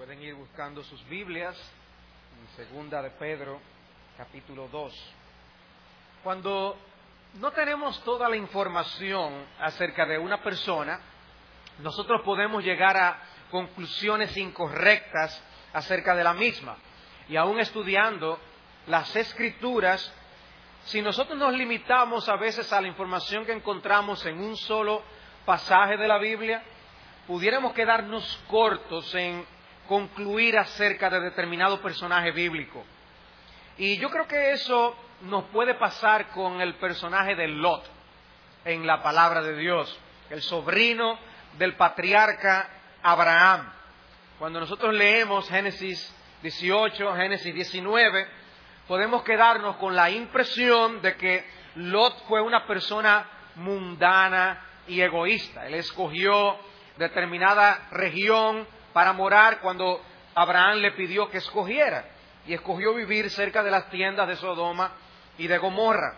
Pueden ir buscando sus Biblias en Segunda de Pedro, capítulo 2. Cuando no tenemos toda la información acerca de una persona, nosotros podemos llegar a conclusiones incorrectas acerca de la misma. Y aún estudiando las Escrituras, si nosotros nos limitamos a veces a la información que encontramos en un solo pasaje de la Biblia, pudiéramos quedarnos cortos en concluir acerca de determinado personaje bíblico. Y yo creo que eso nos puede pasar con el personaje de Lot en la palabra de Dios, el sobrino del patriarca Abraham. Cuando nosotros leemos Génesis 18, Génesis 19, podemos quedarnos con la impresión de que Lot fue una persona mundana y egoísta. Él escogió determinada región para morar cuando Abraham le pidió que escogiera, y escogió vivir cerca de las tiendas de Sodoma y de Gomorra.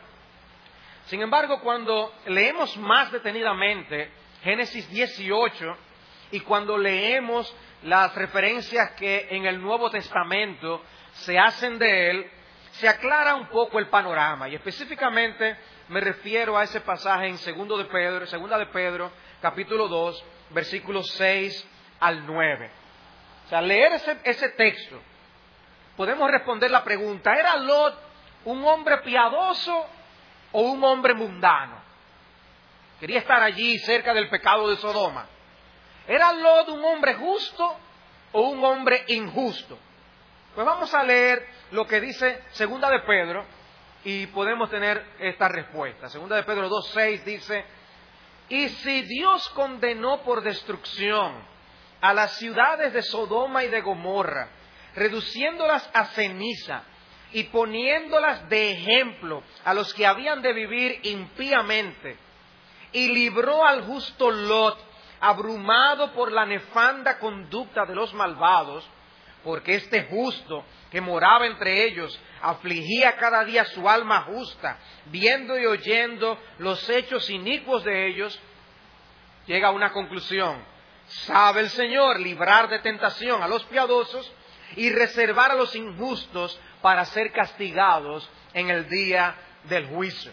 Sin embargo, cuando leemos más detenidamente Génesis 18 y cuando leemos las referencias que en el Nuevo Testamento se hacen de él, se aclara un poco el panorama, y específicamente me refiero a ese pasaje en Segunda de Pedro, capítulo 2, versículos 6 al 9. O sea, leer ese texto, podemos responder la pregunta: ¿era Lot un hombre piadoso o un hombre mundano? Quería estar allí cerca del pecado de Sodoma. ¿Era Lot un hombre justo o un hombre injusto? Pues vamos a leer lo que dice Segunda de Pedro y podemos tener esta respuesta. Segunda de Pedro 2:6 dice: y si Dios condenó por destrucción a las ciudades de Sodoma y de Gomorra, reduciéndolas a ceniza y poniéndolas de ejemplo a los que habían de vivir impíamente, y libró al justo Lot, abrumado por la nefanda conducta de los malvados, porque este justo que moraba entre ellos afligía cada día su alma justa, viendo y oyendo los hechos inicuos de ellos, llega a una conclusión: sabe el Señor librar de tentación a los piadosos y reservar a los injustos para ser castigados en el día del juicio.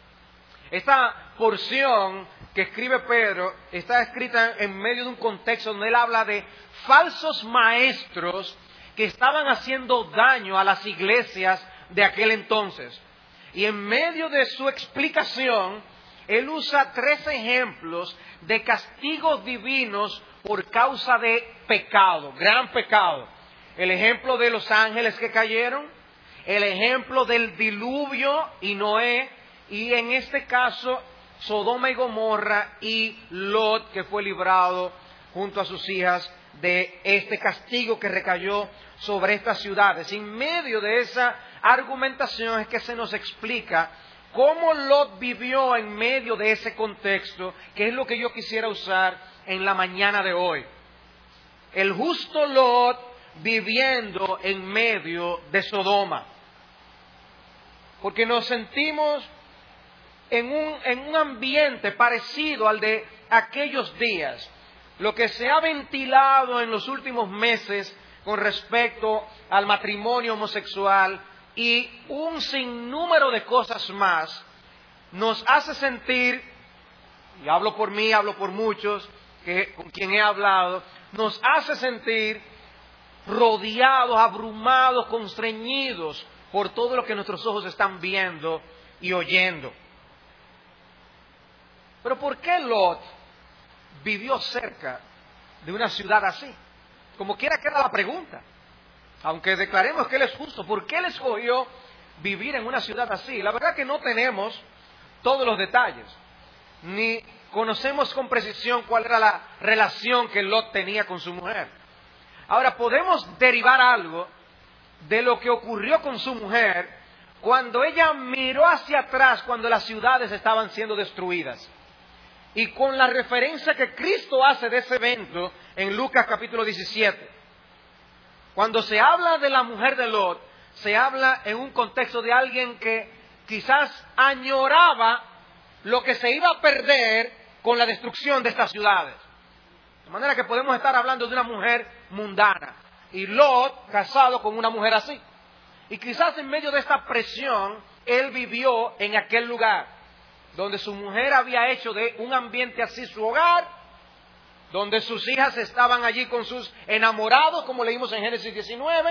Esta porción que escribe Pedro está escrita en medio de un contexto donde él habla de falsos maestros que estaban haciendo daño a las iglesias de aquel entonces. Y en medio de su explicación, él usa 3 ejemplos de castigos divinos por causa de pecado, gran pecado. El ejemplo de los ángeles que cayeron, el ejemplo del diluvio y Noé, y en este caso Sodoma y Gomorra y Lot, que fue librado junto a sus hijas de este castigo que recayó sobre estas ciudades. En medio de esa argumentación es que se nos explica cómo Lot vivió en medio de ese contexto, que es lo que yo quisiera usar en la mañana de hoy. El justo Lot viviendo en medio de Sodoma. Porque nos sentimos en un ambiente parecido al de aquellos días. Lo que se ha ventilado en los últimos meses con respecto al matrimonio homosexual y un sinnúmero de cosas más, nos hace sentir, y hablo por mí, hablo por muchos con quien he hablado, nos hace sentir rodeados, abrumados, constreñidos por todo lo que nuestros ojos están viendo y oyendo. Pero ¿por qué Lot vivió cerca de una ciudad así? Como quiera que era la pregunta. Aunque declaremos que él es justo, ¿por qué él escogió vivir en una ciudad así? La verdad que no tenemos todos los detalles, ni conocemos con precisión cuál era la relación que Lot tenía con su mujer. Ahora, podemos derivar algo de lo que ocurrió con su mujer cuando ella miró hacia atrás cuando las ciudades estaban siendo destruidas. Y con la referencia que Cristo hace de ese evento en Lucas capítulo 17. Cuando se habla de la mujer de Lot, se habla en un contexto de alguien que quizás añoraba lo que se iba a perder con la destrucción de estas ciudades. De manera que podemos estar hablando de una mujer mundana. y Lot casado con una mujer así. Y quizás en medio de esta presión, él vivió en aquel lugar, donde su mujer había hecho de un ambiente así su hogar, donde sus hijas estaban allí con sus enamorados, como leímos en Génesis 19,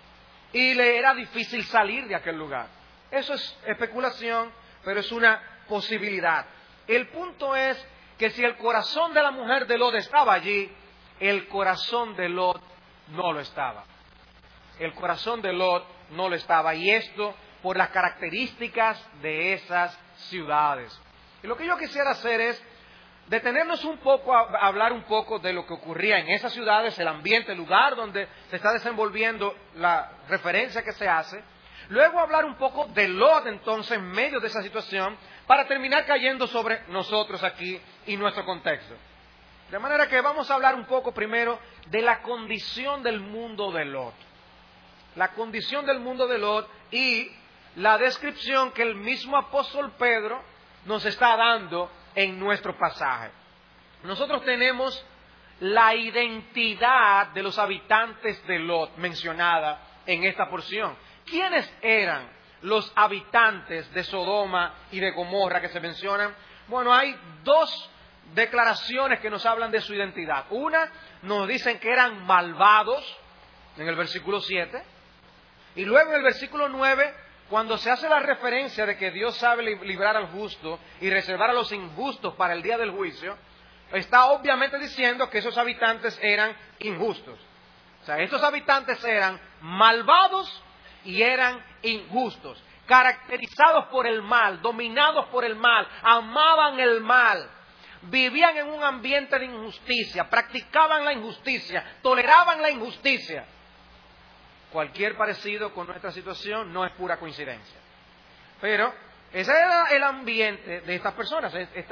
y le era difícil salir de aquel lugar. Eso es especulación, pero es una posibilidad. El punto es que si el corazón de la mujer de Lot estaba allí, el corazón de Lot no lo estaba. El corazón de Lot no lo estaba, y esto por las características de esas ciudades. Y lo que yo quisiera hacer es detenernos un poco a hablar un poco de lo que ocurría en esas ciudades, el ambiente, el lugar donde se está desenvolviendo la referencia que se hace. Luego hablar un poco de Lot entonces en medio de esa situación, para terminar cayendo sobre nosotros aquí y nuestro contexto. De manera que vamos a hablar un poco primero de la condición del mundo de Lot. La condición del mundo de Lot y la descripción que el mismo apóstol Pedro nos está dando en nuestro pasaje. Nosotros tenemos la identidad de los habitantes de Lot mencionada en esta porción. ¿Quiénes eran los habitantes de Sodoma y de Gomorra que se mencionan? Bueno, hay dos declaraciones que nos hablan de su identidad. Una, nos dicen que eran malvados, en el versículo 7, y luego en el versículo 9, cuando se hace la referencia de que Dios sabe librar al justo y reservar a los injustos para el día del juicio, está obviamente diciendo que esos habitantes eran injustos. O sea, estos habitantes eran malvados y eran injustos, caracterizados por el mal, dominados por el mal, amaban el mal, vivían en un ambiente de injusticia, practicaban la injusticia, toleraban la injusticia. Cualquier parecido con nuestra situación no es pura coincidencia. Pero ese era el ambiente de estas personas.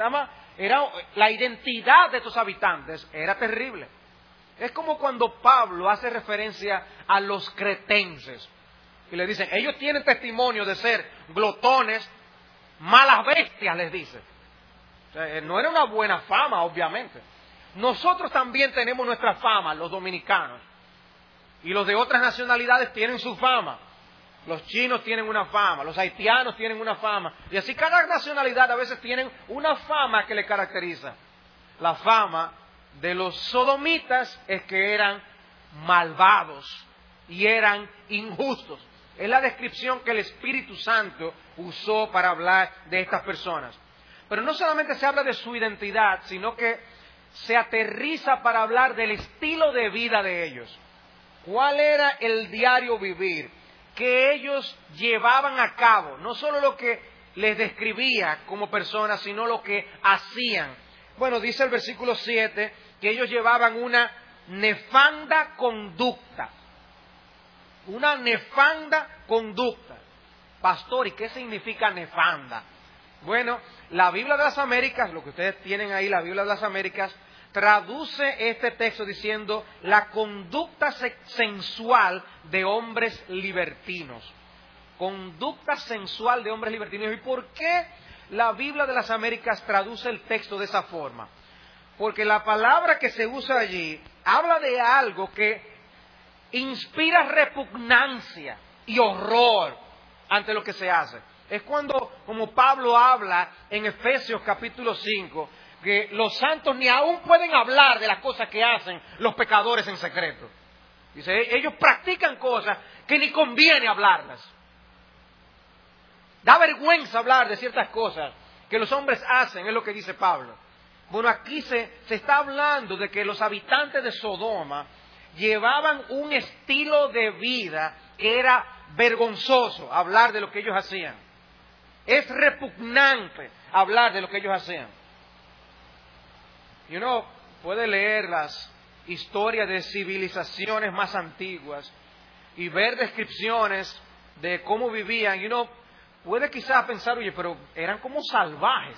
La identidad de estos habitantes era terrible. Es como cuando Pablo hace referencia a los cretenses. Y le dicen, ellos tienen testimonio de ser glotones, malas bestias, les dice. O sea, no era una buena fama, obviamente. Nosotros también tenemos nuestra fama, los dominicanos. Y los de otras nacionalidades tienen su fama. Los chinos tienen una fama, los haitianos tienen una fama. Y así cada nacionalidad a veces tienen una fama que le caracteriza. La fama de los sodomitas es que eran malvados y eran injustos. Es la descripción que el Espíritu Santo usó para hablar de estas personas. Pero no solamente se habla de su identidad, sino que se aterriza para hablar del estilo de vida de ellos. ¿Cuál era el diario vivir que ellos llevaban a cabo? No solo lo que les describía como personas, sino lo que hacían. Bueno, dice el versículo 7 que ellos llevaban una nefanda conducta. Una nefanda conducta. Pastor, ¿y qué significa nefanda? Bueno, la Biblia de las Américas, lo que ustedes tienen ahí, la Biblia de las Américas, traduce este texto diciendo la conducta sensual de hombres libertinos. Conducta sensual de hombres libertinos. ¿Y por qué la Biblia de las Américas traduce el texto de esa forma? Porque la palabra que se usa allí habla de algo que inspira repugnancia y horror ante lo que se hace. Es cuando, como Pablo habla en Efesios capítulo 5, que los santos ni aún pueden hablar de las cosas que hacen los pecadores en secreto. Dice, ellos practican cosas que ni conviene hablarlas. Da vergüenza hablar de ciertas cosas que los hombres hacen, es lo que dice Pablo. Bueno, aquí se está hablando de que los habitantes de Sodoma llevaban un estilo de vida que era vergonzoso hablar de lo que ellos hacían. Es repugnante hablar de lo que ellos hacían. Y uno puede leer las historias de civilizaciones más antiguas y ver descripciones de cómo vivían, y uno puede quizás pensar, oye, pero eran como salvajes.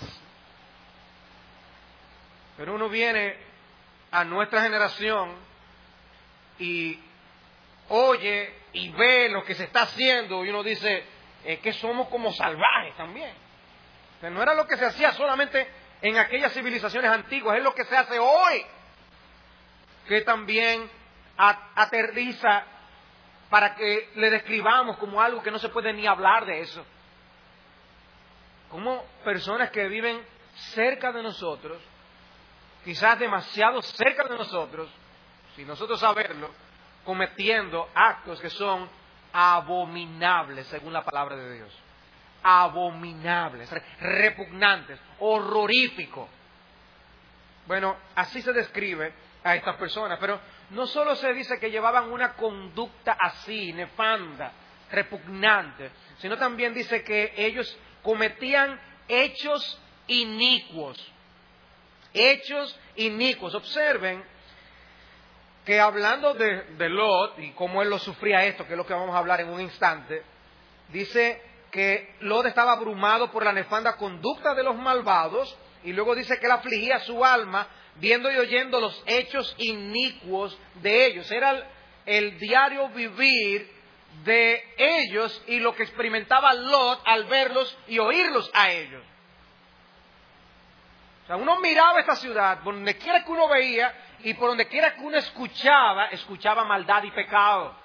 Pero uno viene a nuestra generación y oye y ve lo que se está haciendo y uno dice, es que somos como salvajes también. O sea, no era lo que se hacía solamente en aquellas civilizaciones antiguas, es lo que se hace hoy, que también aterriza para que le describamos como algo que no se puede ni hablar de eso. Como personas que viven cerca de nosotros, quizás demasiado cerca de nosotros, sin nosotros saberlo, cometiendo actos que son abominables según la palabra de Dios. Abominables, repugnantes, horroríficos. Bueno, así se describe a estas personas, pero no solo se dice que llevaban una conducta así, nefanda, repugnante, sino también dice que ellos cometían hechos inicuos. Hechos inicuos. Observen que hablando de Lot y cómo él lo sufría esto, que es lo que vamos a hablar en un instante, dice que Lot estaba abrumado por la nefanda conducta de los malvados, y luego dice que él afligía su alma viendo y oyendo los hechos inicuos de ellos. Era el diario vivir de ellos y lo que experimentaba Lot al verlos y oírlos a ellos. O sea, uno miraba esta ciudad, por donde quiera que uno veía y por donde quiera que uno escuchaba maldad y pecado.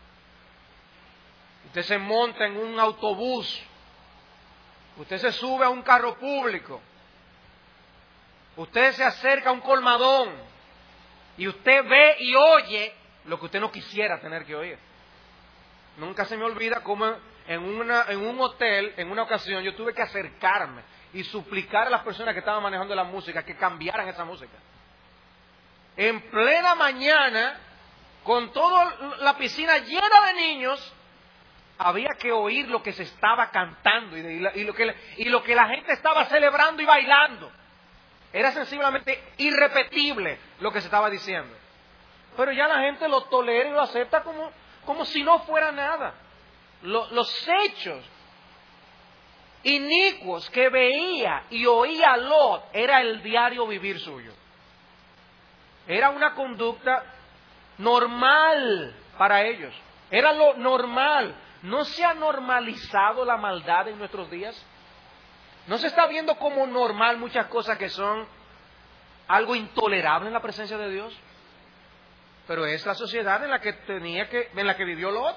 Usted se monta en un autobús, usted se sube a un carro público, usted se acerca a un colmadón y usted ve y oye lo que usted no quisiera tener que oír. Nunca se me olvida cómo en un hotel, en una ocasión, yo tuve que acercarme y suplicar a las personas que estaban manejando la música que cambiaran esa música. En plena mañana, con toda la piscina llena de niños, había que oír lo que se estaba cantando y lo que la gente estaba celebrando y bailando. Era sensiblemente irrepetible lo que se estaba diciendo. Pero ya la gente lo tolera y lo acepta como si no fuera nada. Los hechos inicuos que veía y oía Lot era el diario vivir suyo. Era una conducta normal para ellos. Era lo normal. ¿No se ha normalizado la maldad en nuestros días? ¿No se está viendo como normal muchas cosas que son algo intolerable en la presencia de Dios? Pero es la sociedad en la que vivió Lot.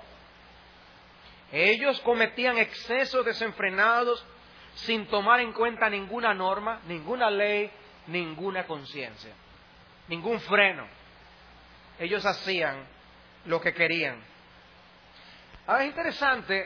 Ellos cometían excesos desenfrenados sin tomar en cuenta ninguna norma, ninguna ley, ninguna conciencia, ningún freno. Ellos hacían lo que querían. Ahora es interesante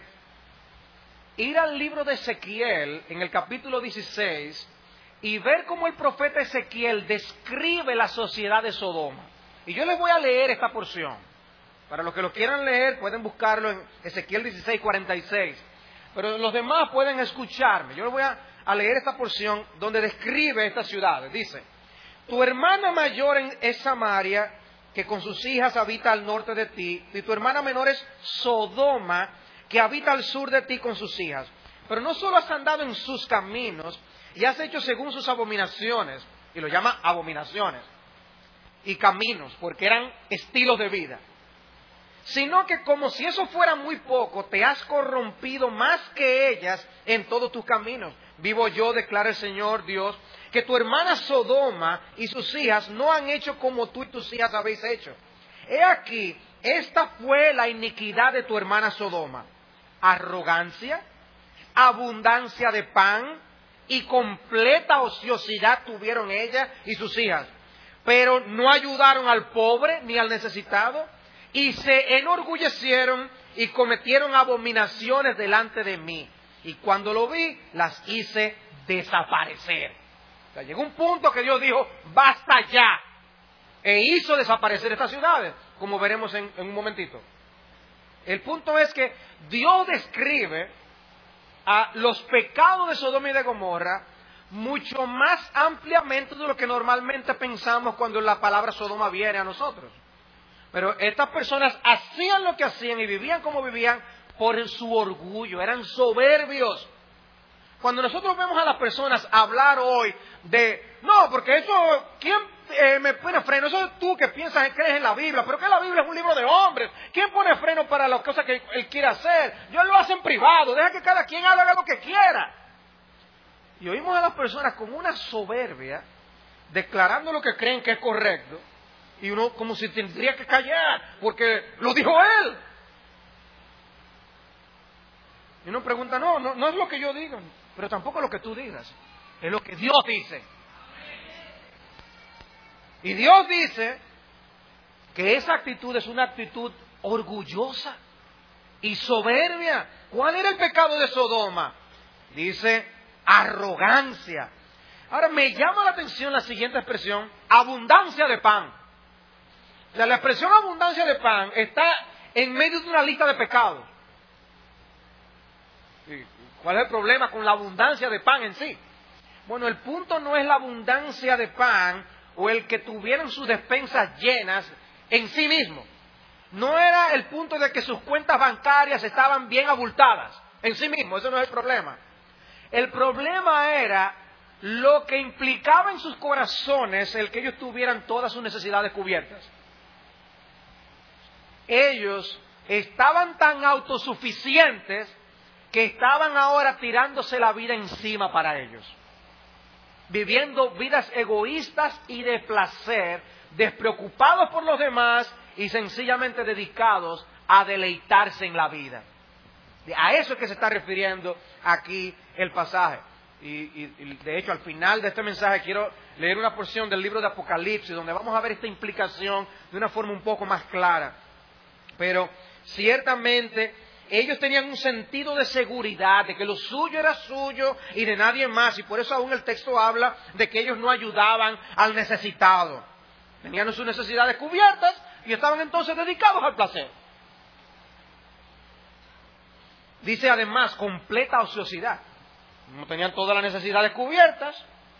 ir al libro de Ezequiel en el capítulo 16 y ver cómo el profeta Ezequiel describe la sociedad de Sodoma. Y yo les voy a leer esta porción. Para los que lo quieran leer, pueden buscarlo en Ezequiel 16:46. Pero los demás pueden escucharme. Yo les voy a leer esta porción donde describe estas ciudades. Dice: tu hermana mayor es Samaria, que con sus hijas habita al norte de ti, y tu hermana menor es Sodoma, que habita al sur de ti con sus hijas. Pero no solo has andado en sus caminos, y has hecho según sus abominaciones, y lo llama abominaciones, y caminos, porque eran estilos de vida, sino que como si eso fuera muy poco, te has corrompido más que ellas en todos tus caminos. Vivo yo, declara el Señor Dios, que tu hermana Sodoma y sus hijas no han hecho como tú y tus hijas habéis hecho. He aquí, esta fue la iniquidad de tu hermana Sodoma: arrogancia, abundancia de pan y completa ociosidad tuvieron ella y sus hijas. Pero no ayudaron al pobre ni al necesitado, y se enorgullecieron y cometieron abominaciones delante de mí. Y cuando lo vi, las hice desaparecer. O sea, llegó un punto que Dios dijo: basta ya. E hizo desaparecer estas ciudades, como veremos en un momentito. El punto es que Dios describe a los pecados de Sodoma y de Gomorra mucho más ampliamente de lo que normalmente pensamos cuando la palabra Sodoma viene a nosotros. Pero estas personas hacían lo que hacían y vivían como vivían por su orgullo, eran soberbios. Cuando nosotros vemos a las personas hablar hoy de, no, porque eso, ¿quién me pone freno? Eso es tú que piensas y crees en la Biblia, pero que la Biblia es un libro de hombres. ¿Quién pone freno para las cosas que él quiere hacer? Dios lo hace en privado, deja que cada quien haga lo que quiera. Y oímos a las personas con una soberbia, declarando lo que creen que es correcto, Y uno como si tendría que callar, porque lo dijo él. Y uno pregunta, no es lo que yo diga, pero tampoco es lo que tú digas. Es lo que Dios dice. Y Dios dice que esa actitud es una actitud orgullosa y soberbia. ¿Cuál era el pecado de Sodoma? Dice arrogancia. Ahora me llama la atención la siguiente expresión, abundancia de pan. O sea, la expresión abundancia de pan está en medio de una lista de pecados. ¿Cuál es el problema con la abundancia de pan en sí? Bueno, el punto no es la abundancia de pan o el que tuvieran sus despensas llenas en sí mismo. No era el punto de que sus cuentas bancarias estaban bien abultadas en sí mismo, eso no es el problema. El problema era lo que implicaba en sus corazones el que ellos tuvieran todas sus necesidades cubiertas. Ellos estaban tan autosuficientes que estaban ahora tirándose la vida encima para ellos, viviendo vidas egoístas y de placer, despreocupados por los demás y sencillamente dedicados a deleitarse en la vida. A eso es que se está refiriendo aquí el pasaje. Y de hecho al final de este mensaje quiero leer una porción del libro de Apocalipsis donde vamos a ver esta implicación de una forma un poco más clara. Pero ciertamente ellos tenían un sentido de seguridad, de que lo suyo era suyo y de nadie más. Y por eso aún el texto habla de que ellos no ayudaban al necesitado. Tenían sus necesidades cubiertas y estaban entonces dedicados al placer. Dice además, completa ociosidad. No tenían todas las necesidades cubiertas.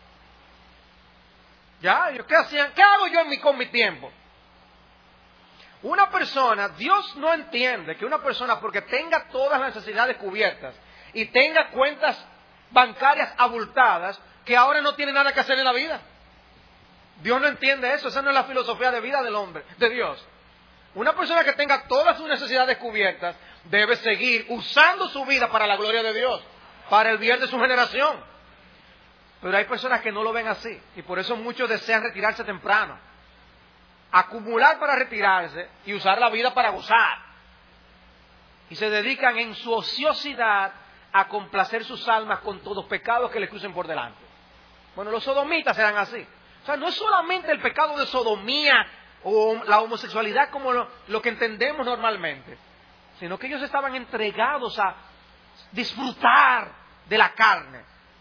¿Ya? ¿Qué hacían? ¿Qué hago yo con mi tiempo? Una persona, Dios no entiende que una persona porque tenga todas las necesidades cubiertas y tenga cuentas bancarias abultadas, que ahora no tiene nada que hacer en la vida. Dios no entiende eso, esa no es la filosofía de vida del hombre, de Dios. Una persona que tenga todas sus necesidades cubiertas debe seguir usando su vida para la gloria de Dios, para el bien de su generación. Pero hay personas que no lo ven así y por eso muchos desean retirarse temprano, acumular para retirarse y usar la vida para gozar. Y se dedican en su ociosidad a complacer sus almas con todos los pecados que les crucen por delante. Bueno, los sodomitas eran así. O sea, no es solamente el pecado de sodomía o la homosexualidad como lo que entendemos normalmente, sino que ellos estaban entregados a disfrutar de la carne.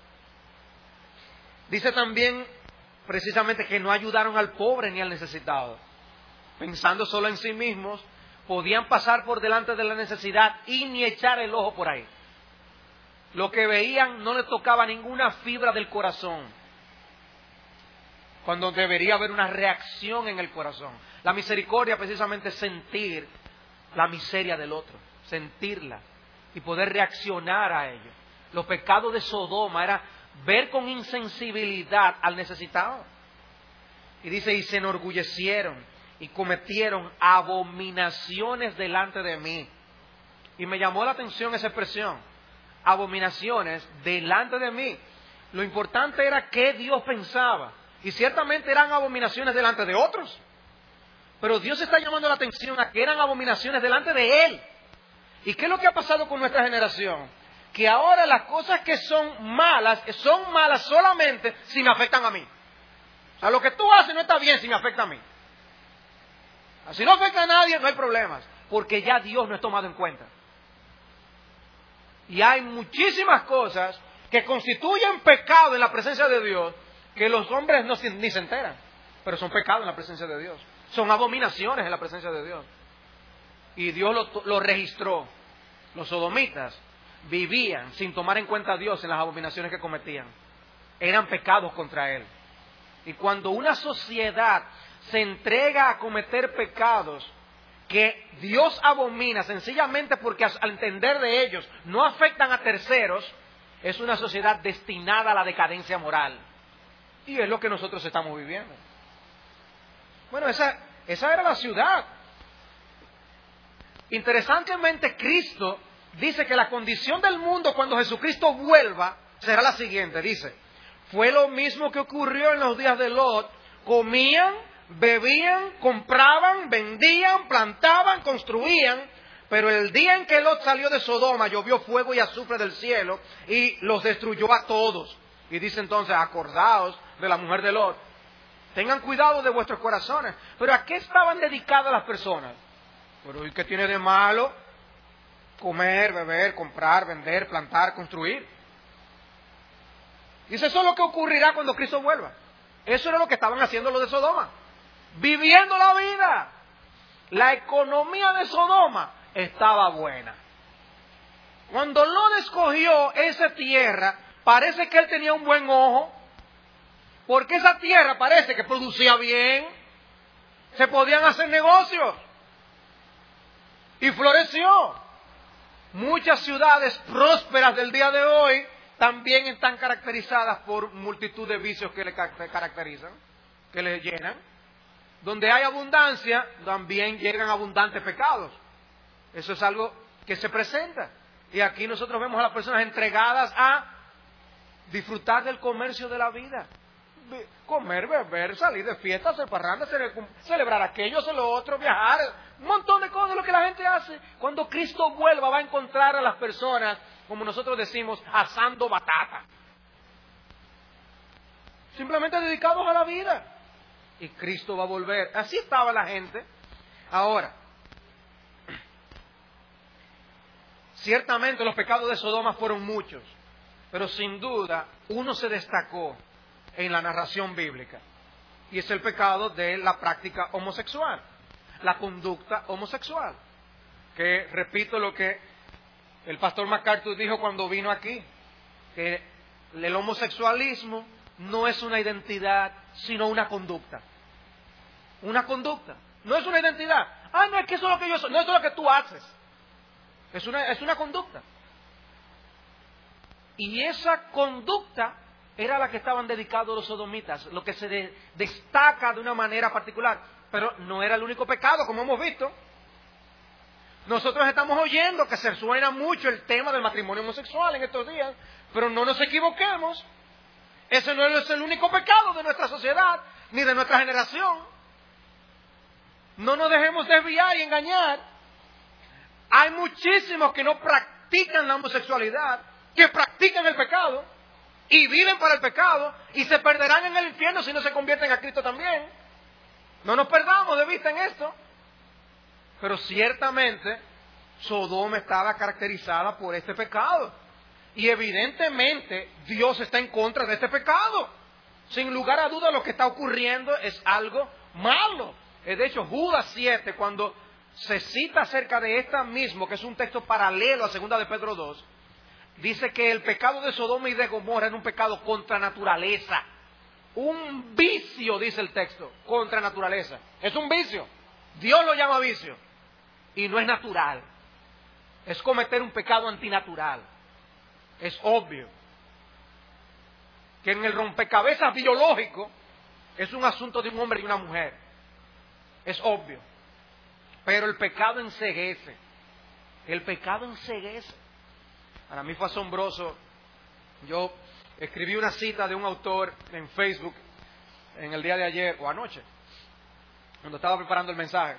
Dice también precisamente que no ayudaron al pobre ni al necesitado. Pensando solo en sí mismos, podían pasar por delante de la necesidad y ni echar el ojo por ahí. Lo que veían no les tocaba ninguna fibra del corazón, cuando debería haber una reacción en el corazón. La misericordia precisamente es sentir la miseria del otro, sentirla y poder reaccionar a ello. Los pecados de Sodoma era ver con insensibilidad al necesitado. Y dice, y se enorgullecieron y cometieron abominaciones delante de mí. Y me llamó la atención esa expresión, abominaciones delante de mí. Lo importante era qué Dios pensaba. Y ciertamente eran abominaciones delante de otros. Pero Dios está llamando la atención a que eran abominaciones delante de Él. ¿Y qué es lo que ha pasado con nuestra generación? Que ahora las cosas que son malas solamente si me afectan a mí. O sea, lo que tú haces no está bien si me afecta a mí. Si no afecta a nadie, no hay problemas. Porque ya Dios no es tomado en cuenta. Y hay muchísimas cosas que constituyen pecado en la presencia de Dios que los hombres ni se enteran. Pero son pecados en la presencia de Dios. Son abominaciones en la presencia de Dios. Y Dios lo registró. Los sodomitas vivían sin tomar en cuenta a Dios en las abominaciones que cometían. Eran pecados contra Él. Y cuando una sociedad se entrega a cometer pecados que Dios abomina sencillamente porque al entender de ellos no afectan a terceros, es una sociedad destinada a la decadencia moral. Y es lo que nosotros estamos viviendo. Bueno, esa era la ciudad. Interesantemente, Cristo dice que la condición del mundo cuando Jesucristo vuelva será la siguiente. Dice, fue lo mismo que ocurrió en los días de Lot. Comían, bebían, compraban, vendían, plantaban, construían, pero el día en que Lot salió de Sodoma, llovió fuego y azufre del cielo y los destruyó a todos. Y dice entonces, acordaos de la mujer de Lot. Tengan cuidado de vuestros corazones. Pero ¿a qué estaban dedicadas las personas? Pero ¿y qué tiene de malo? Comer, beber, comprar, vender, plantar, construir. Dice, eso es lo que ocurrirá cuando Cristo vuelva. Eso era lo que estaban haciendo los de Sodoma. Viviendo la vida. La economía de Sodoma estaba buena. Cuando Lot escogió esa tierra, parece que él tenía un buen ojo, porque esa tierra parece que producía bien, se podían hacer negocios, y floreció. Muchas ciudades prósperas del día de hoy también están caracterizadas por multitud de vicios que le caracterizan, que le llenan. Donde hay abundancia, también llegan abundantes pecados. Eso es algo que se presenta. Y aquí nosotros vemos a las personas entregadas a disfrutar del comercio de la vida. Comer, beber, salir de fiesta, hacer parranda, celebrar aquello, hacer lo otro, viajar. Un montón de cosas, lo que la gente hace. Cuando Cristo vuelva va a encontrar a las personas, como nosotros decimos, asando batata. Simplemente dedicados a la vida. Y Cristo va a volver. Así estaba la gente. Ahora, ciertamente los pecados de Sodoma fueron muchos, pero sin duda uno se destacó en la narración bíblica, y es el pecado de la práctica homosexual, la conducta homosexual, que repito lo que el pastor MacArthur dijo cuando vino aquí, que el homosexualismo no es una identidad, sino una conducta. Una conducta. No es una identidad. Ah, no, es que eso es lo que yo soy. No, eso es lo que tú haces. Es una conducta. Y esa conducta era la que estaban dedicados los sodomitas, lo que se destaca de una manera particular. Pero no era el único pecado, como hemos visto. Nosotros estamos oyendo que se suena mucho el tema del matrimonio homosexual en estos días, pero no nos equivoquemos. Ese no es el único pecado de nuestra sociedad, ni de nuestra generación. No nos dejemos desviar y engañar. Hay muchísimos que no practican la homosexualidad, que practican el pecado, y viven para el pecado, y se perderán en el infierno si no se convierten a Cristo también. No nos perdamos de vista en esto. Pero ciertamente Sodoma estaba caracterizada por este pecado. Y evidentemente Dios está en contra de este pecado. Sin lugar a dudas lo que está ocurriendo es algo malo. De hecho, Judas 7, cuando se cita acerca de esta mismo, que es un texto paralelo a 2 de Pedro 2, dice que el pecado de Sodoma y de Gomorra era un pecado contra naturaleza. Un vicio, dice el texto, contra naturaleza. Es un vicio. Dios lo llama vicio. Y no es natural. Es cometer un pecado antinatural. Es obvio que en el rompecabezas biológico es un asunto de un hombre y una mujer. Es obvio. Pero el pecado enceguece. El pecado enceguece. Para mí fue asombroso. Yo escribí una cita de un autor en Facebook en el día de ayer o anoche, cuando estaba preparando el mensaje.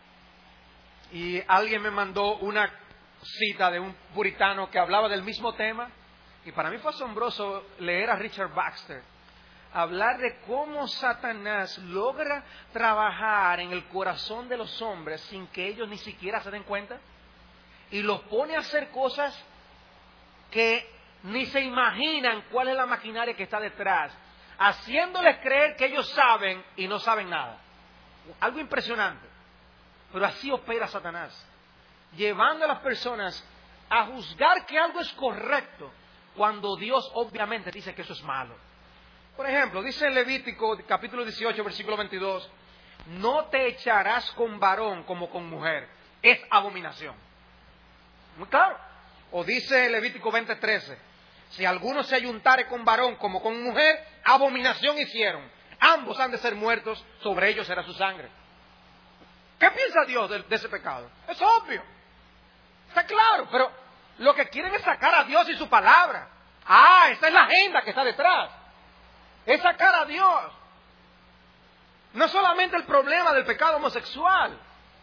Y alguien me mandó una cita de un puritano que hablaba del mismo tema. Y para mí fue asombroso leer a Richard Baxter hablar de cómo Satanás logra trabajar en el corazón de los hombres sin que ellos ni siquiera se den cuenta. Y los pone a hacer cosas que ni se imaginan cuál es la maquinaria que está detrás, haciéndoles creer que ellos saben y no saben nada. Algo impresionante. Pero así opera Satanás, llevando a las personas a juzgar que algo es correcto, cuando Dios obviamente dice que eso es malo. Por ejemplo, dice en Levítico capítulo 18, versículo 22, no te echarás con varón como con mujer, es abominación. Muy claro. O dice Levítico 20:13, si alguno se ayuntare con varón como con mujer, abominación hicieron. Ambos han de ser muertos, sobre ellos será su sangre. ¿Qué piensa Dios de ese pecado? Es obvio. Está claro, pero lo que quieren es sacar a Dios y su palabra. Ah, esa es la agenda que está detrás. Es sacar a Dios. No solamente el problema del pecado homosexual.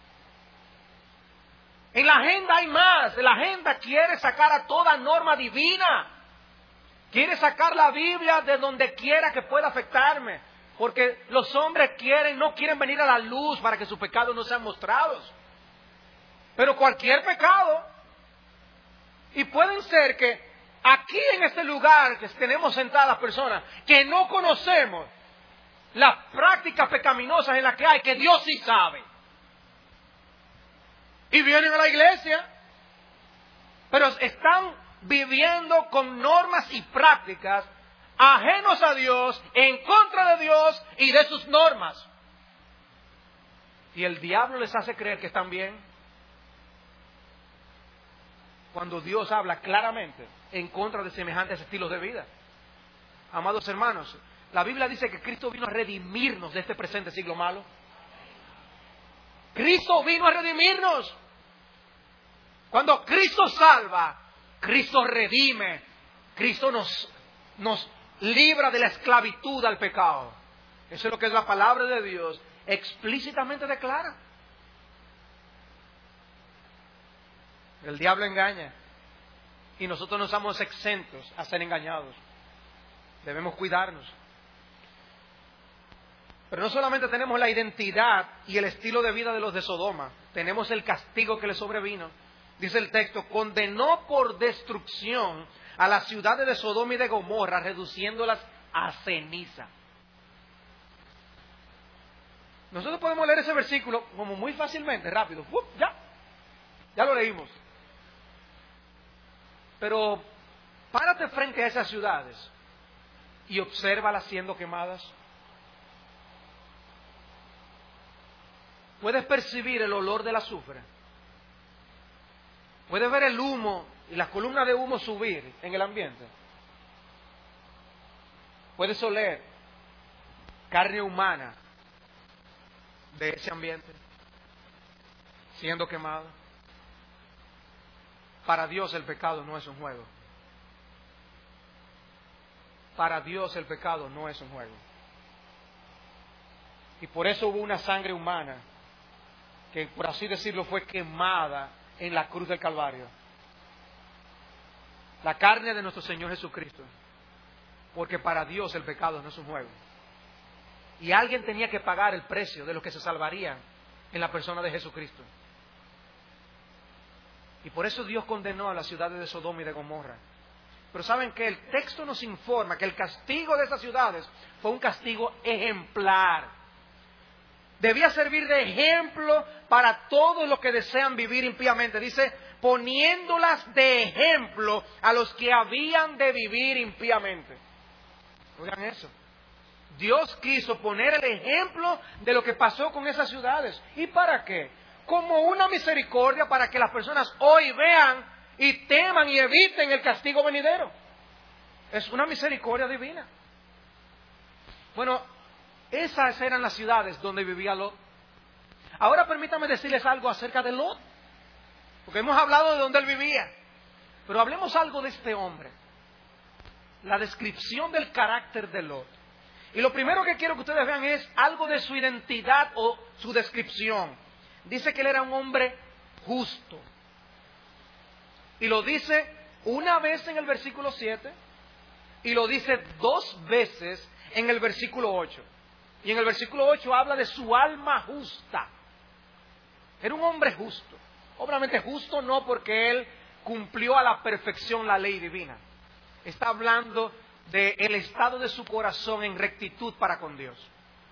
En la agenda hay más. La agenda quiere sacar a toda norma divina. Quiere sacar la Biblia de donde quiera que pueda afectarme. Porque los hombres no quieren venir a la luz para que sus pecados no sean mostrados. Pero cualquier pecado. Y pueden ser que aquí en este lugar que tenemos sentadas personas que no conocemos las prácticas pecaminosas en las que hay, que Dios sí sabe. Y vienen a la iglesia, pero están viviendo con normas y prácticas ajenos a Dios, en contra de Dios y de sus normas. Y el diablo les hace creer que están bien, cuando Dios habla claramente en contra de semejantes estilos de vida. Amados hermanos, la Biblia dice que Cristo vino a redimirnos de este presente siglo malo. Cristo vino a redimirnos. Cuando Cristo salva, Cristo redime. Cristo nos libra de la esclavitud al pecado. Eso es lo que la palabra de Dios explícitamente declara. El diablo engaña y nosotros no somos exentos a ser engañados. Debemos cuidarnos. Pero no solamente tenemos la identidad y el estilo de vida de los de Sodoma, tenemos el castigo que les sobrevino. Dice el texto, condenó por destrucción a las ciudades de Sodoma y de Gomorra, reduciéndolas a ceniza. Nosotros podemos leer ese versículo como muy fácilmente, rápido. Ya lo leímos. Pero párate frente a esas ciudades y obsérvalas siendo quemadas. Puedes percibir el olor del azufre. Puedes ver el humo y las columnas de humo subir en el ambiente. Puedes oler carne humana de ese ambiente siendo quemado. Para Dios el pecado no es un juego. Para Dios el pecado no es un juego. Y por eso hubo una sangre humana que, por así decirlo, fue quemada en la cruz del Calvario. La carne de nuestro Señor Jesucristo. Porque para Dios el pecado no es un juego. Y alguien tenía que pagar el precio de los que se salvarían en la persona de Jesucristo. Y por eso Dios condenó a las ciudades de Sodoma y de Gomorra. Pero ¿saben qué? El texto nos informa que el castigo de esas ciudades fue un castigo ejemplar. Debía servir de ejemplo para todos los que desean vivir impíamente. Dice, poniéndolas de ejemplo a los que habían de vivir impíamente. Oigan eso. Dios quiso poner el ejemplo de lo que pasó con esas ciudades. ¿Y para qué? Como una misericordia para que las personas hoy vean y teman y eviten el castigo venidero. Es una misericordia divina. Bueno, esas eran las ciudades donde vivía Lot. Ahora permítanme decirles algo acerca de Lot. Porque hemos hablado de donde él vivía. Pero hablemos algo de este hombre. La descripción del carácter de Lot. Y lo primero que quiero que ustedes vean es algo de su identidad o su descripción. Dice que él era un hombre justo. Y lo dice una vez en el versículo 7 y lo dice 2 veces en el versículo 8. Y en el versículo 8 habla de su alma justa. Era un hombre justo. Obviamente justo no porque él cumplió a la perfección la ley divina. Está hablando del estado de su corazón en rectitud para con Dios.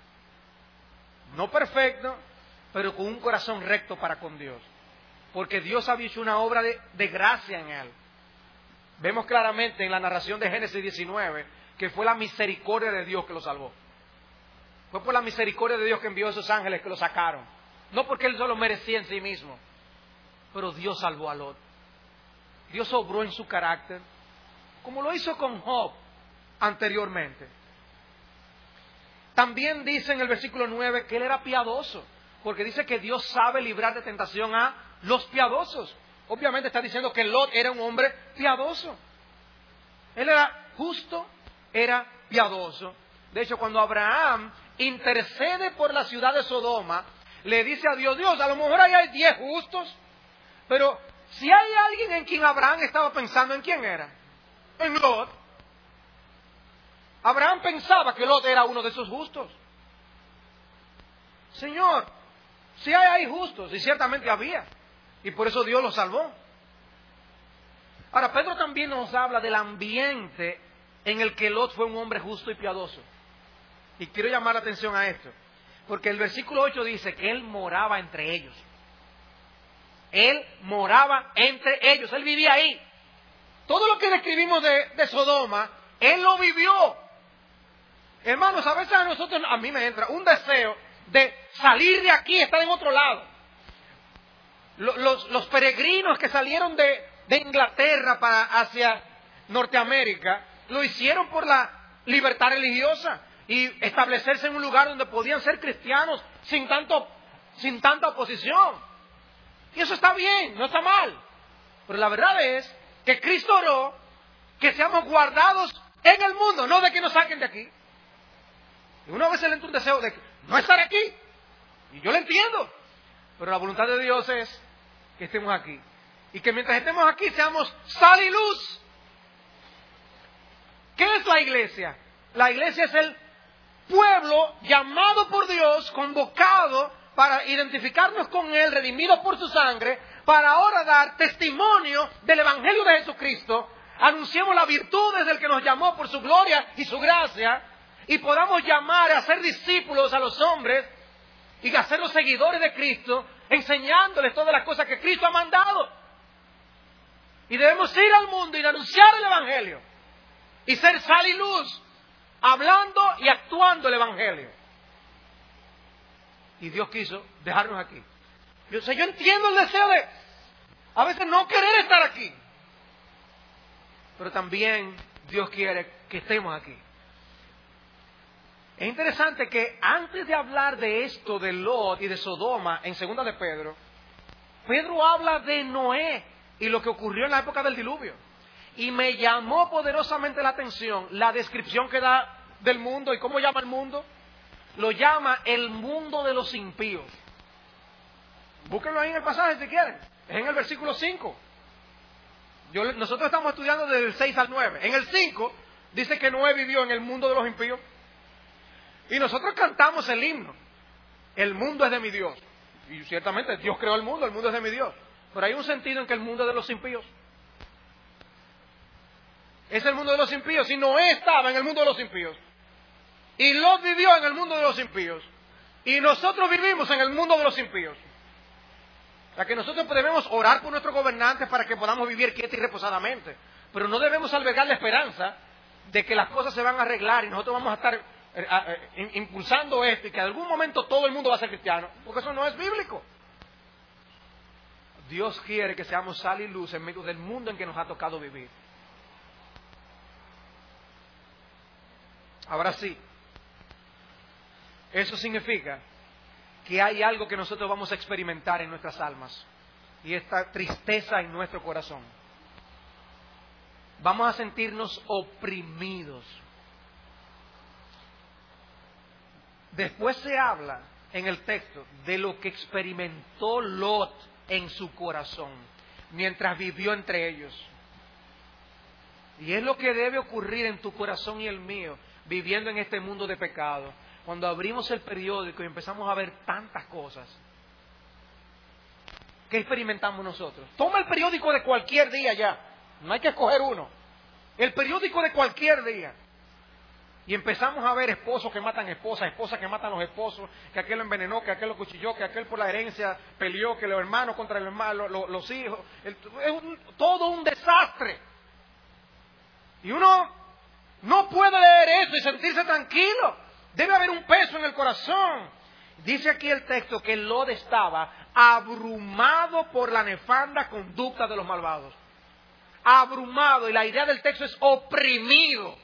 No perfecto, pero con un corazón recto para con Dios. Porque Dios había hecho una obra de gracia en él. Vemos claramente en la narración de Génesis 19 que fue la misericordia de Dios que lo salvó. Fue por la misericordia de Dios que envió a esos ángeles que lo sacaron. No porque él solo merecía en sí mismo, pero Dios salvó a Lot. Dios obró en su carácter, como lo hizo con Job anteriormente. También dice en el versículo 9 que él era piadoso, porque dice que Dios sabe librar de tentación a los piadosos. Obviamente está diciendo que Lot era un hombre piadoso. Él era justo, era piadoso. De hecho, cuando Abraham intercede por la ciudad de Sodoma, le dice a Dios, Dios, a lo mejor ahí hay 10 justos, pero si hay alguien en quien Abraham estaba pensando, ¿en quién era? En Lot. Abraham pensaba que Lot era uno de esos justos. Señor, si hay ahí justos, y ciertamente había, y por eso Dios los salvó. Ahora, Pedro también nos habla del ambiente en el que Lot fue un hombre justo y piadoso. Y quiero llamar la atención a esto, porque el versículo 8 dice que él moraba entre ellos. Él moraba entre ellos, él vivía ahí. Todo lo que describimos de Sodoma, él lo vivió. Hermanos, a veces a mí me entra un deseo de salir de aquí, estar en otro lado. Los peregrinos que salieron de Inglaterra hacia Norteamérica, lo hicieron por la libertad religiosa y establecerse en un lugar donde podían ser cristianos sin tanta oposición. Y eso está bien, no está mal. Pero la verdad es que Cristo oró que seamos guardados en el mundo, no de que nos saquen de aquí. Y una vez le entra un deseo de no estar aquí. Y yo lo entiendo. Pero la voluntad de Dios es que estemos aquí. Y que mientras estemos aquí seamos sal y luz. ¿Qué es la iglesia? La iglesia es el pueblo llamado por Dios, convocado para identificarnos con Él, redimidos por su sangre, para ahora dar testimonio del Evangelio de Jesucristo. Anunciemos las virtudes del que nos llamó por su gloria y su gracia, y podamos llamar a ser discípulos a los hombres y a ser los seguidores de Cristo, enseñándoles todas las cosas que Cristo ha mandado. Y debemos ir al mundo y anunciar el Evangelio y ser sal y luz, hablando y actuando el Evangelio. Y Dios quiso dejarnos aquí. Yo entiendo el deseo de a veces no querer estar aquí, pero también Dios quiere que estemos aquí. Es interesante que antes de hablar de esto de Lot y de Sodoma en 2 de Pedro, Pedro habla de Noé y lo que ocurrió en la época del diluvio. Y me llamó poderosamente la atención la descripción que da del mundo. ¿Y cómo llama el mundo? Lo llama el mundo de los impíos. Búsquenlo ahí en el pasaje si quieren. Es en el versículo 5. Nosotros estamos estudiando desde el 6 al 9. En el 5 dice que Noé vivió en el mundo de los impíos. Y nosotros cantamos el himno. El mundo es de mi Dios. Y ciertamente Dios creó el mundo es de mi Dios. Pero hay un sentido en que el mundo es de los impíos. Es el mundo de los impíos. Y Noé estaba en el mundo de los impíos. Y Lot vivió en el mundo de los impíos. Y nosotros vivimos en el mundo de los impíos. O sea que nosotros debemos orar por nuestros gobernantes para que podamos vivir quieta y reposadamente. Pero no debemos albergar la esperanza de que las cosas se van a arreglar y nosotros vamos a estar impulsando esto y que en algún momento todo el mundo va a ser cristiano. Porque eso no es bíblico. Dios quiere que seamos sal y luz en medio del mundo en que nos ha tocado vivir. Ahora sí, eso significa que hay algo que nosotros vamos a experimentar en nuestras almas. Y esta tristeza en nuestro corazón. Vamos a sentirnos oprimidos. Después se habla en el texto de lo que experimentó Lot en su corazón mientras vivió entre ellos. Y es lo que debe ocurrir en tu corazón y el mío, viviendo en este mundo de pecado. Cuando abrimos el periódico y empezamos a ver tantas cosas, ¿qué experimentamos nosotros? Toma el periódico de cualquier día ya, no hay que escoger uno. El periódico de cualquier día. Y empezamos a ver esposos que matan esposas, esposas que matan a los esposos, que aquel lo envenenó, que aquel lo cuchilló, que aquel por la herencia peleó, que los hermanos contra los hermanos, los hijos. Es todo un desastre. Y uno no puede leer eso y sentirse tranquilo. Debe haber un peso en el corazón. Dice aquí el texto que Lot estaba abrumado por la nefanda conducta de los malvados. Abrumado, y la idea del texto es oprimido.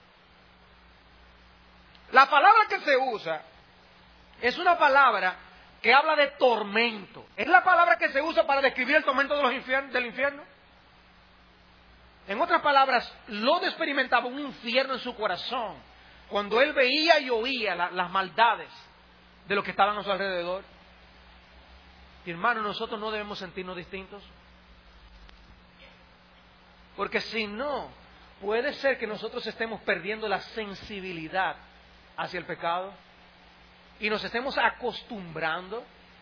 La palabra que se usa es una palabra que habla de tormento. Es la palabra que se usa para describir el tormento de del infierno. En otras palabras, Lot experimentaba un infierno en su corazón, cuando él veía y oía las maldades de los que estaban a su alrededor. Y hermano, nosotros no debemos sentirnos distintos. Porque si no, puede ser que nosotros estemos perdiendo la sensibilidad hacia el pecado y nos estemos acostumbrando.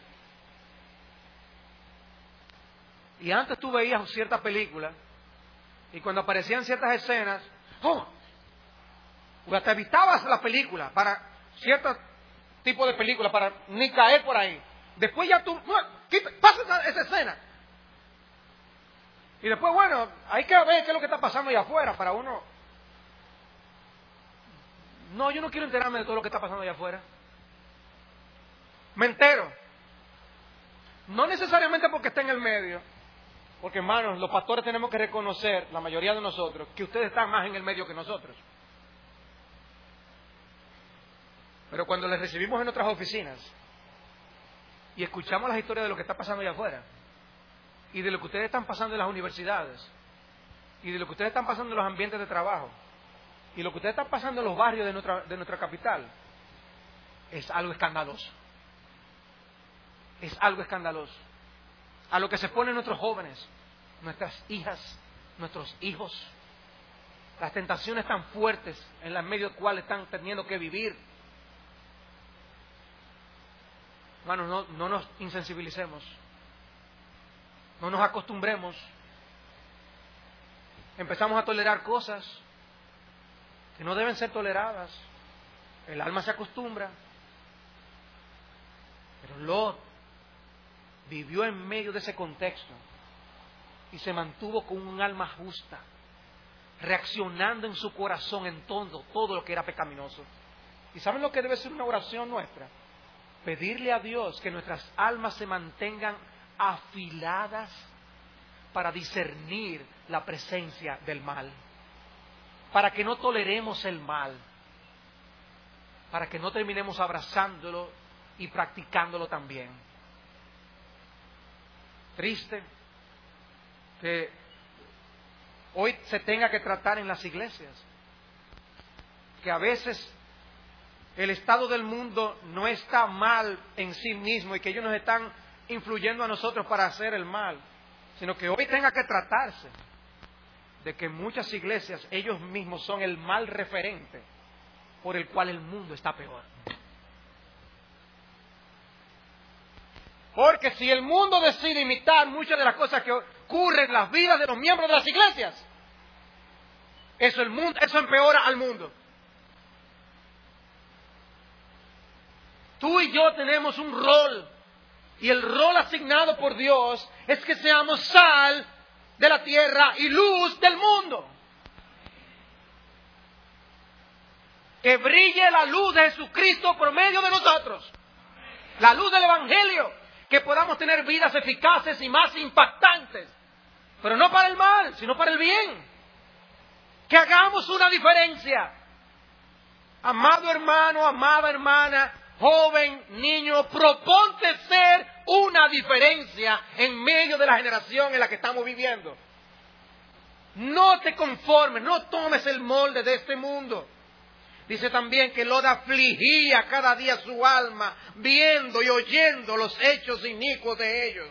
Y antes tú veías ciertas películas y cuando aparecían ciertas escenas, ¡oh!, hasta evitabas la película para cierto tipo de película, para ni caer por ahí. Después ya tú, pasa esa escena. Y después, bueno, hay que ver qué es lo que está pasando allá afuera para uno. No, yo no quiero enterarme de todo lo que está pasando allá afuera. Me entero. No necesariamente porque esté en el medio. Porque, hermanos, los pastores tenemos que reconocer, la mayoría de nosotros, que ustedes están más en el medio que nosotros. Pero cuando les recibimos en nuestras oficinas y escuchamos las historias de lo que está pasando allá afuera, y de lo que ustedes están pasando en las universidades, y de lo que ustedes están pasando en los ambientes de trabajo, y lo que ustedes están pasando en los barrios de nuestra capital, es algo escandaloso. Es algo escandaloso. A lo que se ponen nuestros jóvenes, nuestras hijas, nuestros hijos, las tentaciones tan fuertes en las medio de las cuales están teniendo que vivir. Hermanos, no nos insensibilicemos, no nos acostumbremos. Empezamos a tolerar cosas que no deben ser toleradas. El alma se acostumbra. Pero Lot vivió en medio de ese contexto y se mantuvo con un alma justa, reaccionando en su corazón en todo lo que era pecaminoso. ¿Y saben lo que debe ser una oración nuestra? Pedirle a Dios que nuestras almas se mantengan afiladas para discernir la presencia del mal, para que no toleremos el mal, para que no terminemos abrazándolo y practicándolo también. Triste que hoy se tenga que tratar en las iglesias, que a veces el estado del mundo no está mal en sí mismo y que ellos nos están influyendo a nosotros para hacer el mal, sino que hoy tenga que tratarse de que en muchas iglesias ellos mismos son el mal referente por el cual el mundo está peor. Porque si el mundo decide imitar muchas de las cosas que ocurren en las vidas de los miembros de las iglesias, eso empeora al mundo. Tú y yo tenemos un rol, y el rol asignado por Dios es que seamos sal de la tierra y luz del mundo. Que brille la luz de Jesucristo por medio de nosotros. La luz del Evangelio. Que podamos tener vidas eficaces y más impactantes. Pero no para el mal, sino para el bien. Que hagamos una diferencia. Amado hermano, amada hermana, joven, niño, proponte ser una diferencia en medio de la generación en la que estamos viviendo. No te conformes, no tomes el molde de este mundo. Dice también que Lot afligía cada día su alma, viendo y oyendo los hechos inicuos de ellos.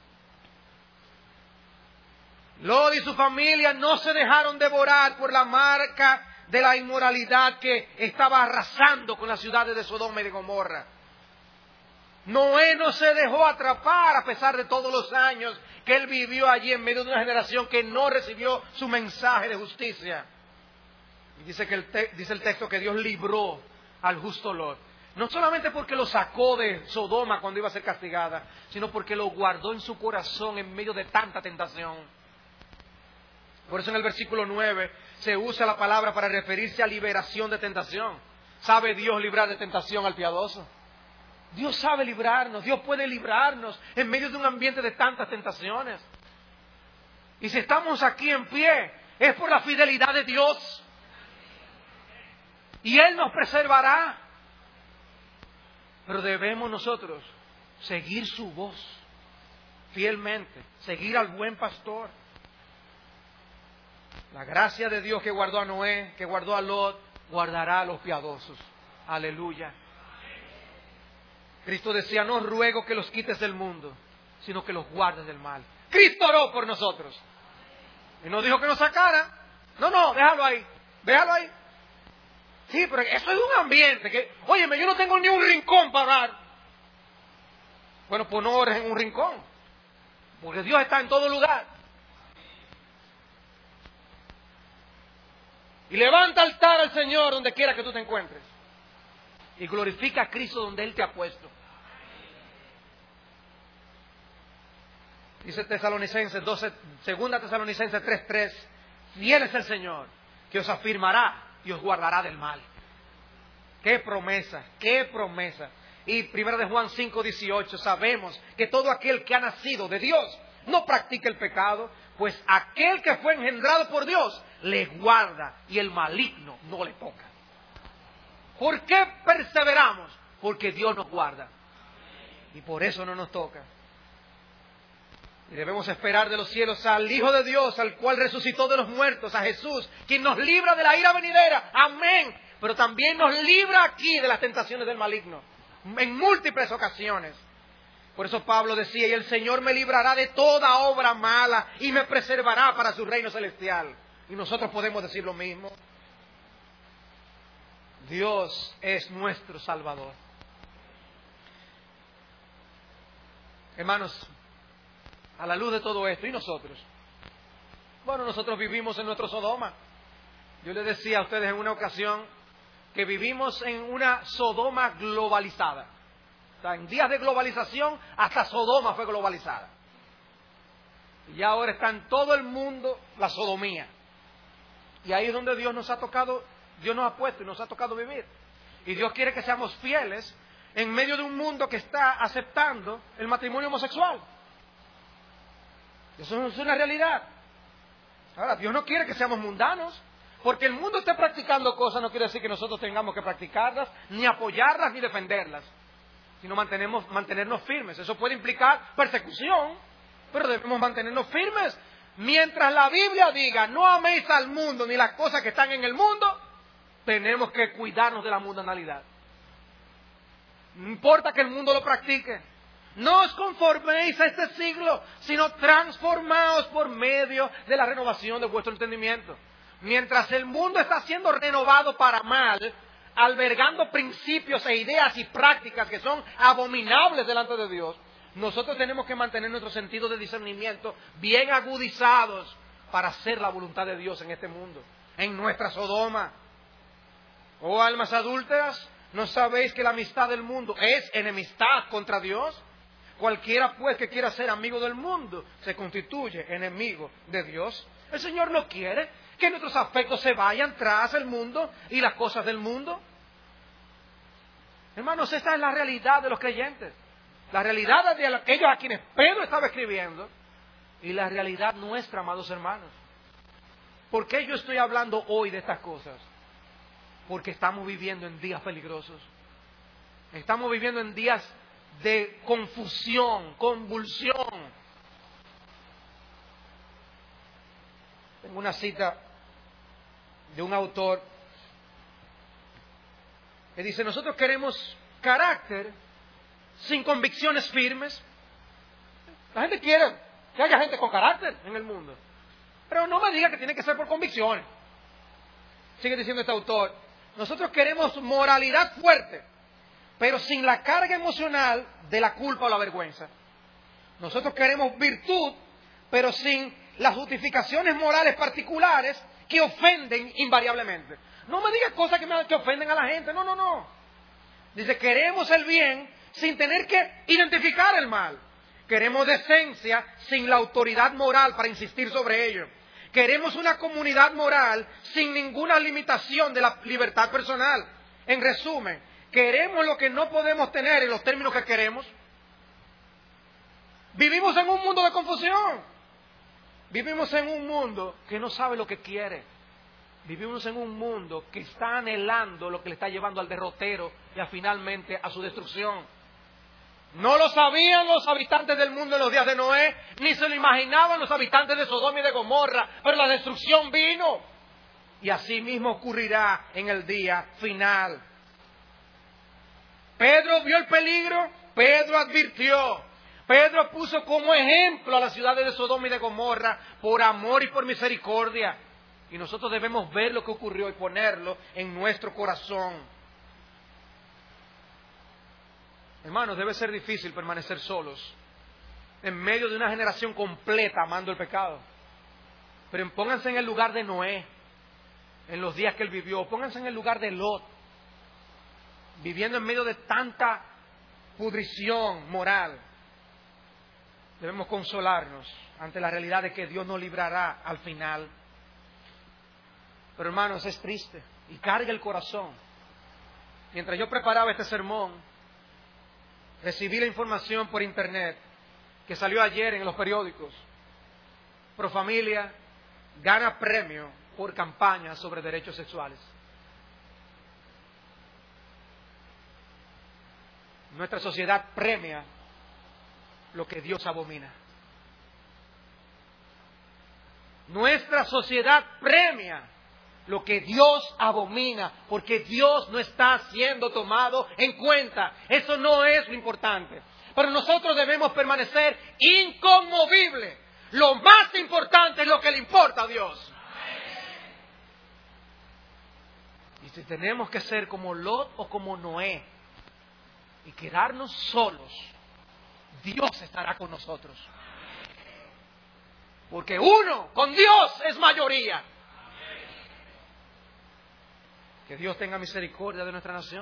Lot y su familia no se dejaron devorar por la marca de la inmoralidad que estaba arrasando con las ciudades de Sodoma y de Gomorra. Noé no se dejó atrapar a pesar de todos los años que él vivió allí en medio de una generación que no recibió su mensaje de justicia. Y dice el texto que Dios libró al justo Lot. No solamente porque lo sacó de Sodoma cuando iba a ser castigada, sino porque lo guardó en su corazón en medio de tanta tentación. Por eso en el versículo 9 se usa la palabra para referirse a liberación de tentación. ¿Sabe Dios librar de tentación al piadoso? Dios sabe librarnos, Dios puede librarnos en medio de un ambiente de tantas tentaciones. Y si estamos aquí en pie, es por la fidelidad de Dios. Y Él nos preservará. Pero debemos nosotros seguir su voz fielmente, seguir al buen pastor. La gracia de Dios que guardó a Noé, que guardó a Lot, guardará a los piadosos. Aleluya. Cristo decía, no ruego que los quites del mundo, sino que los guardes del mal. Cristo oró por nosotros. Y no dijo que nos sacara. No, déjalo ahí. Déjalo ahí. Sí, pero eso es un ambiente que, óyeme, yo no tengo ni un rincón para orar. Bueno, pues no ores en un rincón. Porque Dios está en todo lugar. Y levanta altar al Señor donde quiera que tú te encuentres. Y glorifica a Cristo donde Él te ha puesto. Dice Tesalonicenses 12, 2 Tesalonicenses 3:3. Fiel es el Señor, que os afirmará y os guardará del mal. ¡Qué promesa! ¡Qué promesa! Y 1 Juan 5:18, sabemos que todo aquel que ha nacido de Dios no practica el pecado, pues aquel que fue engendrado por Dios le guarda y el maligno no le toca. ¿Por qué perseveramos? Porque Dios nos guarda. Y por eso no nos toca. Y debemos esperar de los cielos al Hijo de Dios, al cual resucitó de los muertos, a Jesús, quien nos libra de la ira venidera. Amén. Pero también nos libra aquí de las tentaciones del maligno, en múltiples ocasiones. Por eso Pablo decía, y el Señor me librará de toda obra mala y me preservará para su reino celestial. Y nosotros podemos decir lo mismo. Dios es nuestro Salvador. Hermanos, a la luz de todo esto, ¿y nosotros? Bueno, nosotros vivimos en nuestro Sodoma. Yo les decía a ustedes en una ocasión que vivimos en una Sodoma globalizada. O sea, en días de globalización, hasta Sodoma fue globalizada. Y ya ahora está en todo el mundo la sodomía. Y ahí es donde Dios nos ha tocado, Dios nos ha puesto y nos ha tocado vivir. Y Dios quiere que seamos fieles en medio de un mundo que está aceptando el matrimonio homosexual. Eso es una realidad. Ahora, Dios no quiere que seamos mundanos. Porque el mundo esté practicando cosas no quiere decir que nosotros tengamos que practicarlas, ni apoyarlas, ni defenderlas. Sino mantenernos firmes. Eso puede implicar persecución, pero debemos mantenernos firmes. Mientras la Biblia diga, no améis al mundo ni las cosas que están en el mundo, tenemos que cuidarnos de la mundanalidad. No importa que el mundo lo practique. No os conforméis a este siglo, sino transformaos por medio de la renovación de vuestro entendimiento. Mientras el mundo está siendo renovado para mal, albergando principios e ideas y prácticas que son abominables delante de Dios, nosotros tenemos que mantener nuestro sentido de discernimiento bien agudizados para hacer la voluntad de Dios en este mundo, en nuestra Sodoma. Oh almas adúlteras, ¿no sabéis que la amistad del mundo es enemistad contra Dios? Cualquiera pues que quiera ser amigo del mundo se constituye enemigo de Dios. El Señor no quiere que nuestros afectos se vayan tras el mundo y las cosas del mundo. Hermanos, esta es la realidad de los creyentes. La realidad de aquellos a quienes Pedro estaba escribiendo y la realidad nuestra, amados hermanos. ¿Por qué yo estoy hablando hoy de estas cosas? Porque estamos viviendo en días peligrosos. Estamos viviendo en días de confusión, convulsión. Tengo una cita de un autor que dice, nosotros queremos carácter sin convicciones firmes. La gente quiere que haya gente con carácter en el mundo, pero no me diga que tiene que ser por convicciones. Sigue diciendo este autor, nosotros queremos moralidad fuerte, pero sin la carga emocional de la culpa o la vergüenza. Nosotros queremos virtud, pero sin las justificaciones morales particulares que ofenden invariablemente. No me digas cosas que ofenden a la gente, no. Dice, queremos el bien sin tener que identificar el mal. Queremos decencia sin la autoridad moral para insistir sobre ello. Queremos una comunidad moral sin ninguna limitación de la libertad personal. En resumen, queremos lo que no podemos tener en los términos que queremos. Vivimos en un mundo de confusión. Vivimos en un mundo que no sabe lo que quiere. Vivimos en un mundo que está anhelando lo que le está llevando al derrotero y finalmente a su destrucción. No lo sabían los habitantes del mundo en los días de Noé, ni se lo imaginaban los habitantes de Sodoma y de Gomorra, pero la destrucción vino. y así mismo ocurrirá en el día final. Pedro vio el peligro, Pedro advirtió, Pedro puso como ejemplo a las ciudades de Sodoma y de Gomorra por amor y por misericordia. Y nosotros debemos ver lo que ocurrió y ponerlo en nuestro corazón. Hermanos, debe ser difícil permanecer solos en medio de una generación completa amando el pecado. Pero pónganse en el lugar de Noé, en los días que él vivió. Pónganse en el lugar de Lot, viviendo en medio de tanta pudrición moral. Debemos consolarnos ante la realidad de que Dios nos librará al final. Pero hermanos, es triste y carga el corazón. Mientras yo preparaba este sermón, recibí la información por internet que salió ayer en los periódicos. Profamilia gana premio por campaña sobre derechos sexuales. Nuestra sociedad premia lo que Dios abomina. Nuestra sociedad premia lo que Dios abomina, porque Dios no está siendo tomado en cuenta. Eso no es lo importante. Pero nosotros debemos permanecer inconmovibles. Lo más importante es lo que le importa a Dios. Y si tenemos que ser como Lot o como Noé y quedarnos solos, Dios estará con nosotros. Porque uno con Dios es mayoría. Que Dios tenga misericordia de nuestra nación.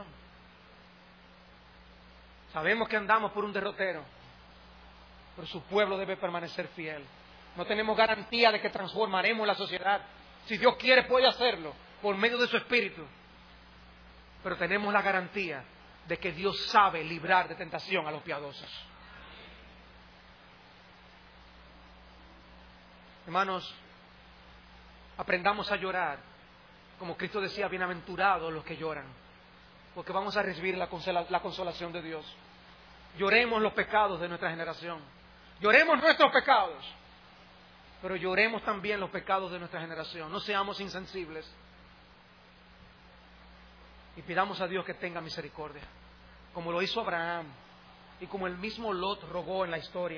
Sabemos que andamos por un derrotero, pero su pueblo debe permanecer fiel. No tenemos garantía de que transformaremos la sociedad. Si Dios quiere, puede hacerlo por medio de su Espíritu. Pero tenemos la garantía de que Dios sabe librar de tentación a los piadosos. Hermanos, aprendamos a llorar. Como Cristo decía, bienaventurados los que lloran, porque vamos a recibir la consolación de Dios. Lloremos los pecados de nuestra generación. Lloremos nuestros pecados, pero lloremos también los pecados de nuestra generación. No seamos insensibles. Y pidamos a Dios que tenga misericordia, como lo hizo Abraham y como el mismo Lot rogó en la historia.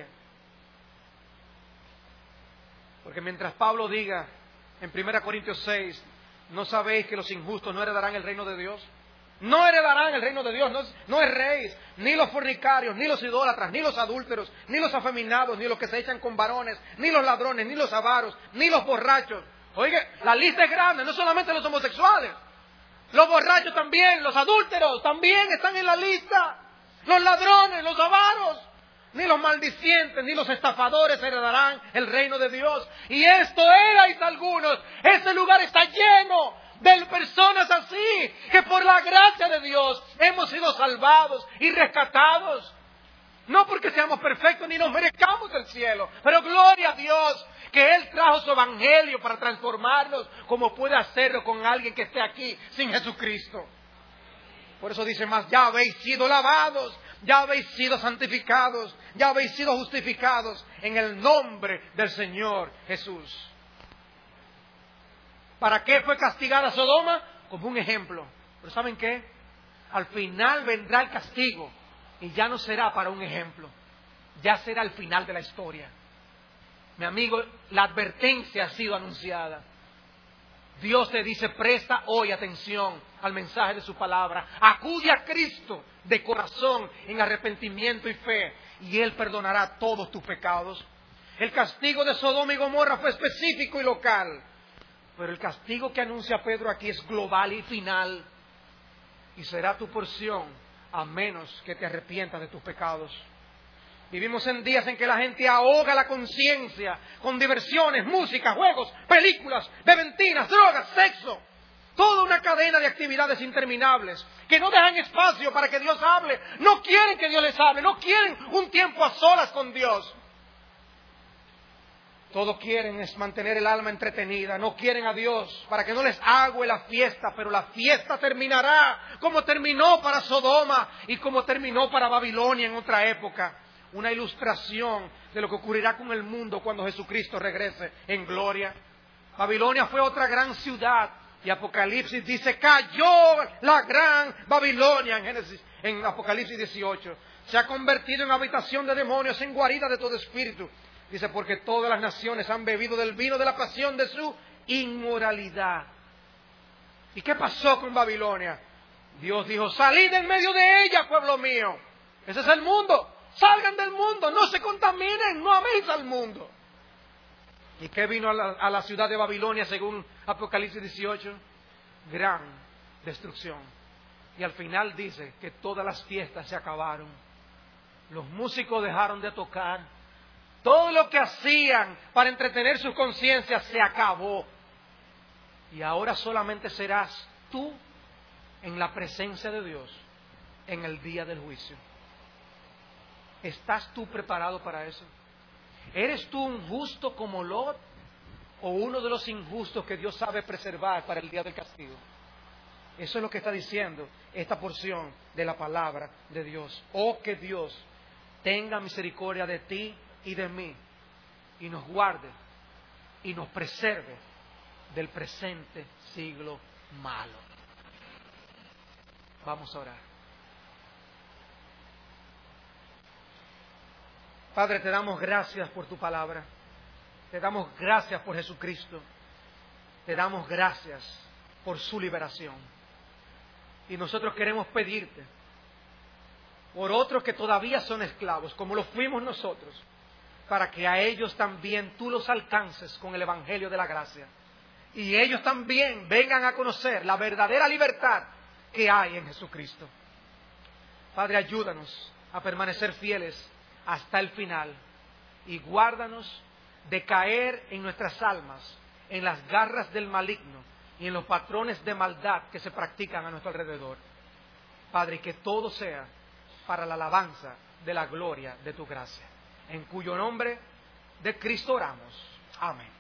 Porque mientras Pablo diga en 1 Corintios 6, ¿no sabéis que los injustos no heredarán el reino de Dios? No heredarán el reino de Dios, no erréis, ni los fornicarios, ni los idólatras, ni los adúlteros, ni los afeminados, ni los que se echan con varones, ni los ladrones, ni los avaros, ni los borrachos. Oye, la lista es grande, no solamente los homosexuales. Los borrachos también, los adúlteros también están en la lista. Los ladrones, los avaros, ni los maldicientes, ni los estafadores heredarán el reino de Dios. Y esto erais algunos. Este lugar está lleno de personas así, que por la gracia de Dios hemos sido salvados y rescatados. No porque seamos perfectos ni nos merezcamos el cielo, pero gloria a Dios que Él trajo su evangelio para transformarnos, como puede hacerlo con alguien que esté aquí sin Jesucristo. Por eso dice más, ya habéis sido lavados, ya habéis sido santificados, ya habéis sido justificados en el nombre del Señor Jesús. ¿Para qué fue castigada Sodoma? Como un ejemplo. Pero ¿saben qué? Al final vendrá el castigo y ya no será para un ejemplo, ya será el final de la historia. Mi amigo, la advertencia ha sido anunciada. Dios te dice, presta hoy atención al mensaje de su palabra. Acude a Cristo de corazón en arrepentimiento y fe, y Él perdonará todos tus pecados. El castigo de Sodoma y Gomorra fue específico y local, pero el castigo que anuncia Pedro aquí es global y final, y será tu porción a menos que te arrepientas de tus pecados. Vivimos en días en que la gente ahoga la conciencia con diversiones, música, juegos, películas, bebentinas, drogas, sexo. Toda una cadena de actividades interminables que no dejan espacio para que Dios hable. No quieren que Dios les hable, no quieren un tiempo a solas con Dios. Todo quieren es mantener el alma entretenida, no quieren a Dios para que no les agüe la fiesta, pero la fiesta terminará como terminó para Sodoma y como terminó para Babilonia en otra época. Una ilustración de lo que ocurrirá con el mundo cuando Jesucristo regrese en gloria. Babilonia fue otra gran ciudad Y Apocalipsis dice, cayó la gran Babilonia en Apocalipsis 18. Se ha convertido en habitación de demonios, en guarida de todo espíritu. Dice, porque todas las naciones han bebido del vino de la pasión de su inmoralidad. ¿Y qué pasó con Babilonia? Dios dijo, salid en medio de ella, pueblo mío. Ese es el mundo. Salgan del mundo, no se contaminen, no améis al mundo. ¿Y qué vino a la ciudad de Babilonia según Apocalipsis 18? Gran destrucción. Y al final dice que todas las fiestas se acabaron. Los músicos dejaron de tocar. Todo lo que hacían para entretener sus conciencias se acabó. Y ahora solamente serás tú en la presencia de Dios en el día del juicio. ¿Estás tú preparado para eso? ¿Eres tú un justo como Lot o uno de los injustos que Dios sabe preservar para el día del castigo? Eso es lo que está diciendo esta porción de la palabra de Dios. Oh, que Dios tenga misericordia de ti y de mí y nos guarde y nos preserve del presente siglo malo. Vamos a orar. Padre, te damos gracias por tu palabra. Te damos gracias por Jesucristo. Te damos gracias por su liberación. Y nosotros queremos pedirte por otros que todavía son esclavos, como lo fuimos nosotros, para que a ellos también tú los alcances con el Evangelio de la gracia. Y ellos también vengan a conocer la verdadera libertad que hay en Jesucristo. Padre, ayúdanos a permanecer fieles hasta el final y guárdanos de caer en nuestras almas, en las garras del maligno y en los patrones de maldad que se practican a nuestro alrededor. Padre, que todo sea para la alabanza de la gloria de tu gracia, en cuyo nombre de Cristo oramos. Amén.